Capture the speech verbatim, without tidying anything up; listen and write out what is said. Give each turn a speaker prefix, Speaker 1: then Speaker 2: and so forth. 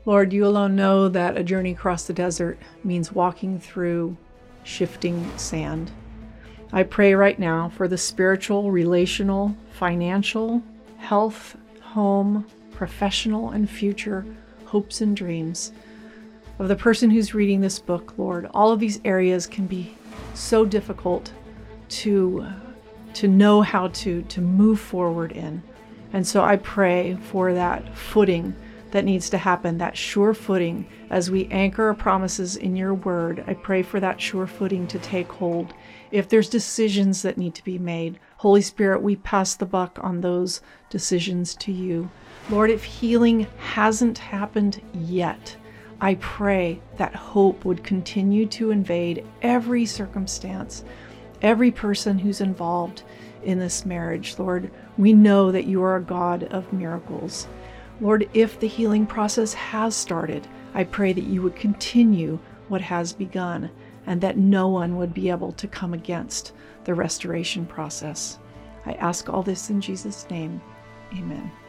Speaker 1: Lord, you alone know that a journey across the desert means walking through shifting sand. I pray right now for the spiritual, relational, financial, health, home, professional, and future hopes and dreams of the person who's reading this book, Lord. All of these areas can be so difficult to, to know how to, to move forward in. And so I pray for that footing that needs to happen, that sure footing as we anchor our promises in your word. I pray for that sure footing to take hold. If there's decisions that need to be made, Holy Spirit, we pass the buck on those decisions to you. Lord, if healing hasn't happened yet, I pray that hope would continue to invade every circumstance, every person who's involved in this marriage. Lord, we know that you are a God of miracles. Lord, if the healing process has started, I pray that you would continue what has begun and that no one would be able to come against the restoration process. I ask all this in Jesus' name. Amen.